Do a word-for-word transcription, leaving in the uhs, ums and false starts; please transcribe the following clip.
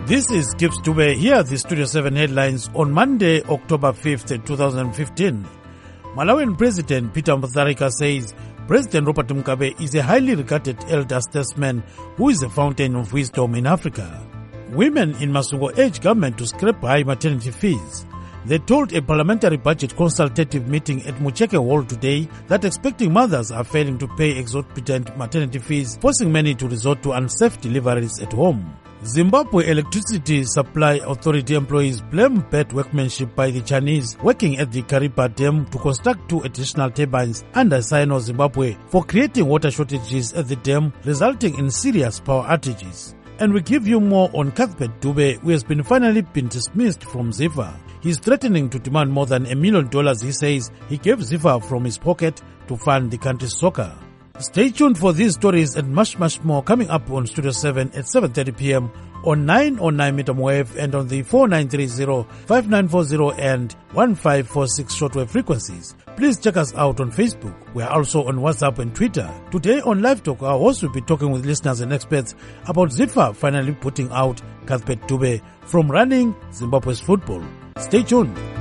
This is Gibbs Dube. Here are the Studio seven headlines on Monday, October fifth, twenty fifteen. Malawian President Peter Mutharika says President Robert Mugabe is a highly regarded elder statesman who is a fountain of wisdom in Africa. Women in Masungo urge government to scrap high maternity fees. They told a parliamentary budget consultative meeting at Mucheke Hall today that expecting mothers are failing to pay exorbitant maternity fees, forcing many to resort to unsafe deliveries at home. Zimbabwe Electricity Supply Authority employees blame bad workmanship by the Chinese working at the Kariba Dam to construct two additional turbines under Sino-Zimbabwe for creating water shortages at the dam, resulting in serious power outages. And we give you more on Cuthbert Dube, who has been finally been dismissed from Ziffa. He's threatening to demand more than a million dollars he says he gave Ziffa from his pocket to fund the country's soccer. Stay tuned for these stories and much, much more coming up on Studio seven at seven thirty p.m. on nine oh nine meter wave and on the four nine three zero, five nine four zero and one five four six shortwave frequencies. Please check us out on Facebook. We are also on WhatsApp and Twitter. Today on Live Talk, our host will be talking with listeners and experts about Ziffa finally putting out Cuthbert Dube from running Zimbabwe's football. Stay tuned.